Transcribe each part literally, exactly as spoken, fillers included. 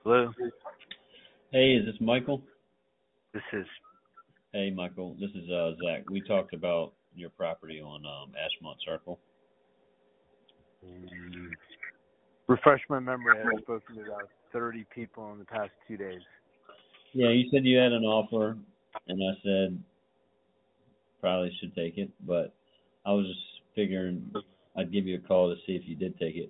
Hello, Hey, is this Michael? this is. Hey, Michael, this is uh, Zach. We talked about your property on um, Ashmont Circle. Um, refresh my memory. I've spoken to about thirty people in the past two days. Yeah, you said you had an offer, and I said probably should take it, but I was just figuring I'd give you a call to see if you did take it.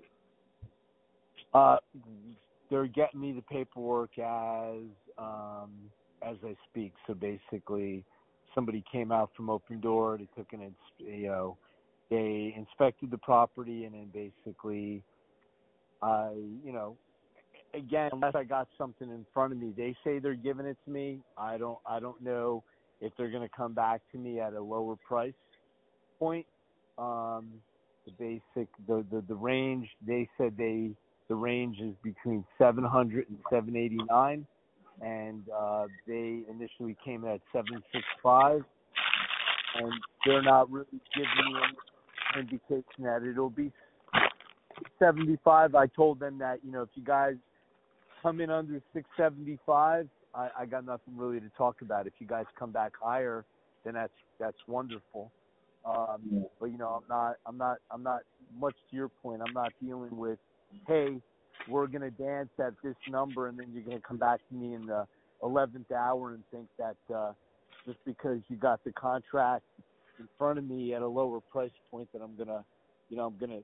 Uh, they're getting me the paperwork as um, as I speak. So basically, somebody came out from Open Door. They took an, ins- you know, they inspected the property, and then basically, I, you know, again, unless I got something in front of me, they say they're giving it to me. I don't, I don't know if they're going to come back to me at a lower price point. Um, the basic, the, the, the range, they said they, the range is between seven hundred and seven eighty-nine, and uh, they initially came in at seven sixty-five, and they're not really giving me any indication that it'll be seventy-five. I told them that, you know, if you guys come in under six seventy-five, I, I got nothing really to talk about. If you guys come back higher, then that's that's wonderful. Um, but you know, I'm not I'm not I'm not much to your point. I'm not dealing with, hey, we're gonna dance at this number, and then you're gonna come back to me in the eleventh hour and think that uh, just because you got the contract in front of me at a lower price point that I'm gonna, you know, I'm gonna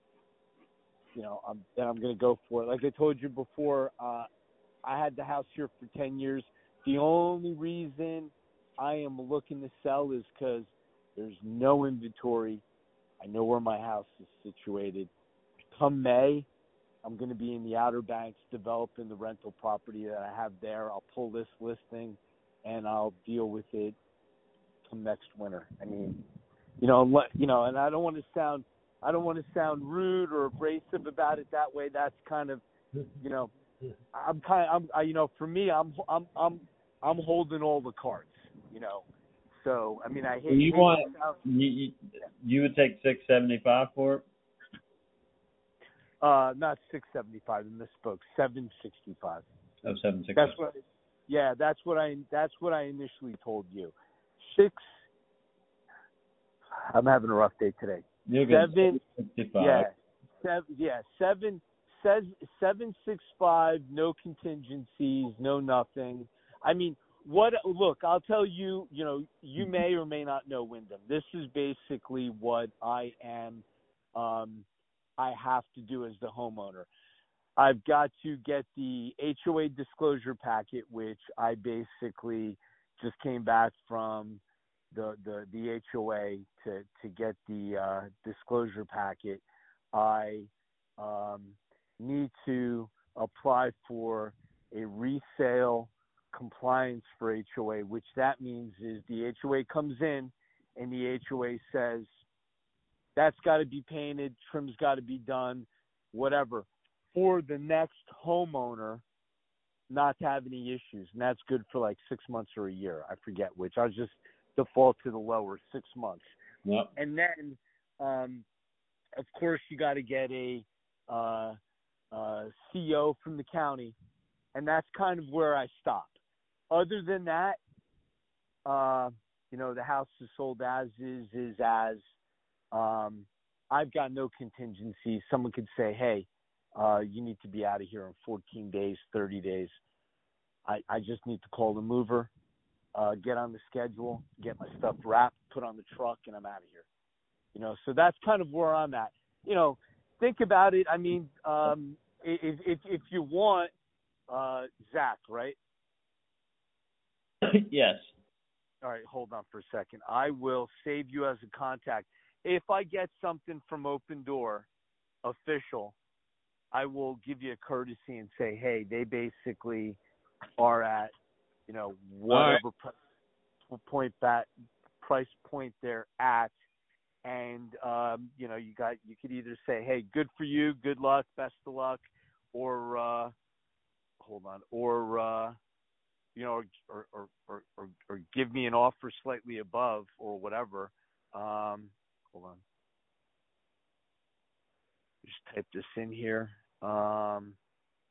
you know, I'm, then I'm going to go for it. Like I told you before, uh, I had the house here for ten years. The only reason I am looking to sell is because there's no inventory. I know where my house is situated. Come May, I'm going to be in the Outer Banks developing the rental property that I have there. I'll pull this listing, and I'll deal with it come next winter. I mean, you know, let, you know, and I don't want to sound I don't want to sound rude or abrasive about it that way. That's kind of, you know, I'm kind of, I'm, I, you know, for me, I'm, I'm, I'm, I'm holding all the cards, you know. So, I mean, I hate, You hate want to sound, you you, you would take six seventy five for it? uh, not six seventy-five, I misspoke, seven sixty-five. Oh, seven sixty. That's what, yeah, that's what I, that's what I initially told you. Six, I'm having a rough day today. You're good. Seven, sixty-five. yeah, seven, yeah, seven, says seven six five, no contingencies, no nothing. I mean, what? Look, I'll tell you. You know, you may or may not know Wyndham. This is basically what I am. Um, I have to do as the homeowner. I've got to get the H O A disclosure packet, which I basically just came back from the the the H O A to to get the uh, disclosure packet. I um, need to apply for a resale compliance for H O A, which that means is the H O A comes in and the H O A says that's got to be painted, trim's got to be done, whatever, for the next homeowner not to have any issues. And that's good for like six months or a year. I forget which. I was just default to the lower six months. Yep. And then, um, of course, you got to get a uh, uh, C O from the county, and that's kind of where I stop. Other than that, uh, you know, the house is sold as is, is as. Um, I've got no contingency. Someone could say, hey, uh, you need to be out of here in fourteen days, thirty days. I, I just need to call the mover, uh, get on the schedule, get my stuff wrapped, put on the truck, and I'm out of here. You know, so that's kind of where I'm at. You know, think about it. I mean, um, if, if, if you want, uh, Zach, right? Yes. All right, hold on for a second. I will save you as a contact. If I get something from Open Door official, I will give you a courtesy and say, hey, they basically are at, you know, whatever right. price point that price point they're at. And, um, you know, you got, you could either say, hey, good for you, good luck, best of luck, or, uh, hold on, or, uh, you know, or, or, or, or, or give me an offer slightly above or whatever. Um, hold on. Just type this in here. Um,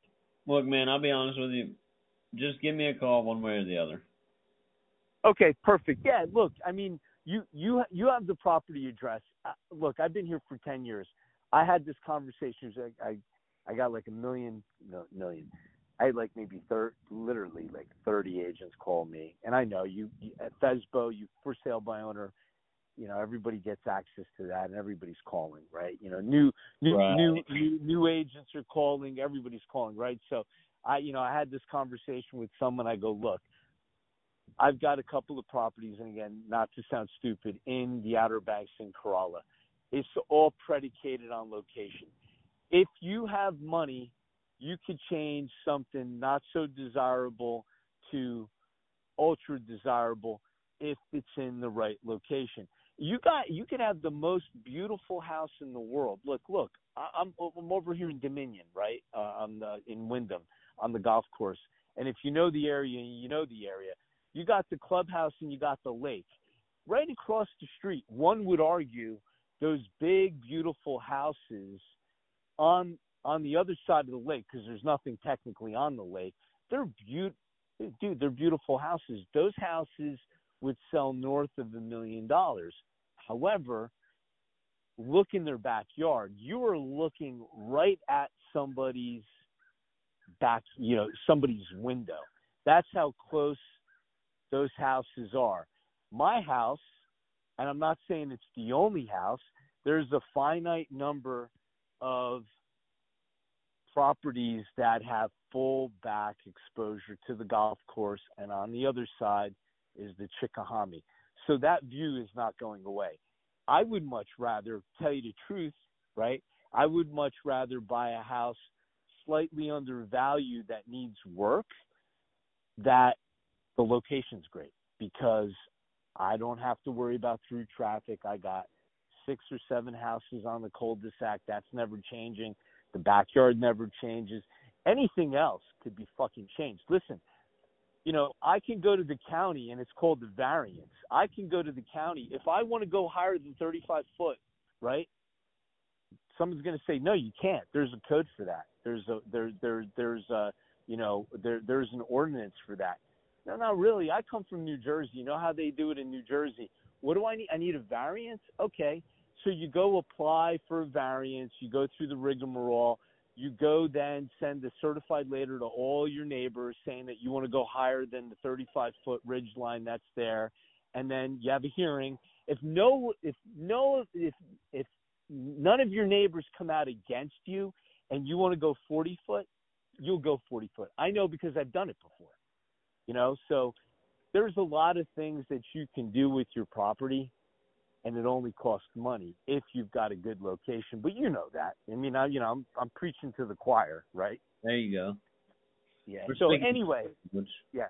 Look, man, I'll be honest with you. Just give me a call one way or the other. Okay, perfect. Yeah, look, I mean, you you you have the property address. Uh, look, I've been here for ten years. I had this conversation. I I, I got like a million, no, million. I had like maybe thirty, literally like thirty agents call me, and I know you, you at Fesbo, you for sale by owner. You know, everybody gets access to that, and everybody's calling, right? You know, new new Right. new new, new agents are calling. Everybody's calling, right? So, I you know I had this conversation with someone. I go, look, I've got a couple of properties, and again, not to sound stupid, in the Outer Banks in Corolla. It's all predicated on location. If you have money, you could change something not so desirable to ultra desirable if it's in the right location. You got, you could have the most beautiful house in the world. Look, look, I'm, I'm over here in Dominion, right? Uh, on the, in Wyndham, on the golf course. And if you know the area, you know the area. You got the clubhouse and you got the lake. Right across the street, one would argue those big, beautiful houses on on the other side of the lake, because there's nothing technically on the lake, they're beautiful. Dude, they're beautiful houses. Those houses would sell north of a million dollars. However, look in their backyard. You are looking right at somebody's back, you know, somebody's window. That's how close those houses are. My house, and I'm not saying it's the only house, there's a finite number of properties that have full back exposure to the golf course, and on the other side is the Chickahominy. So that view is not going away. I would much rather, tell you the truth, right? I would much rather buy a house slightly undervalued that needs work, that the location's great, because I don't have to worry about through traffic. I got six or seven houses on the cul-de-sac. That's never changing. The backyard never changes. Anything else could be fucking changed. Listen, you know, I can go to the county, and it's called the variance. I can go to the county. If I want to go higher than thirty-five foot, right, someone's going to say, no, you can't. There's a code for that. There's a, there, there, there's a, you know, there, there's an ordinance for that. No, not really. I come from New Jersey. You know how they do it in New Jersey. What do I need? I need a variance? Okay. So you go apply for a variance. You go through the rigmarole. You go then send a certified letter to all your neighbors saying that you want to go higher than the thirty-five foot ridge line that's there. And then you have a hearing. If no, if no, if, if none of your neighbors come out against you and you want to go forty foot, you'll go forty foot. I know because I've done it before, you know, so there's a lot of things that you can do with your property, and it only costs money if you've got a good location. But you know that. I mean, I, you know, I'm I'm preaching to the choir, right? There you go. Yeah. We're so speaking- anyway, which, yeah.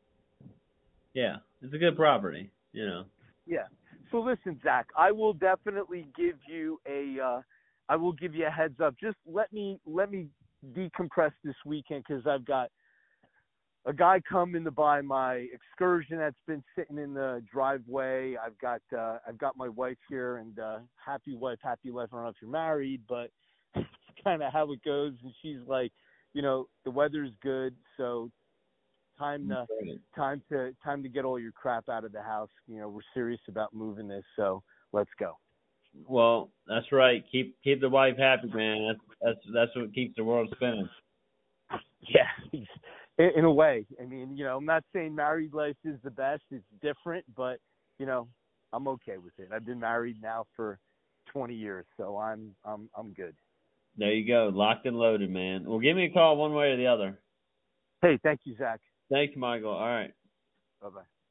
Yeah, it's a good property, you know. Yeah. So listen, Zach, I will definitely give you a, uh, I will give you a heads up. Just let me let me decompress this weekend, because I've got a guy coming to buy my Excursion that's been sitting in the driveway. I've got uh, I've got my wife here, and uh, happy wife, happy life. I don't know if you're married, but it's kind of how it goes. And she's like, you know, the weather's good, so time to time to time to get all your crap out of the house. You know, we're serious about moving this, so let's go. Well, that's right. Keep keep the wife happy, man. That's that's that's what keeps the world spinning. Yeah. In, in a way. I mean, you know, I'm not saying married life is the best. It's different, but, you know, I'm okay with it. I've been married now for twenty years, so I'm I'm I'm good. There you go. Locked and loaded, man. Well, give me a call one way or the other. Hey, thank you, Zach. Thanks, Michael. All right. Bye-bye.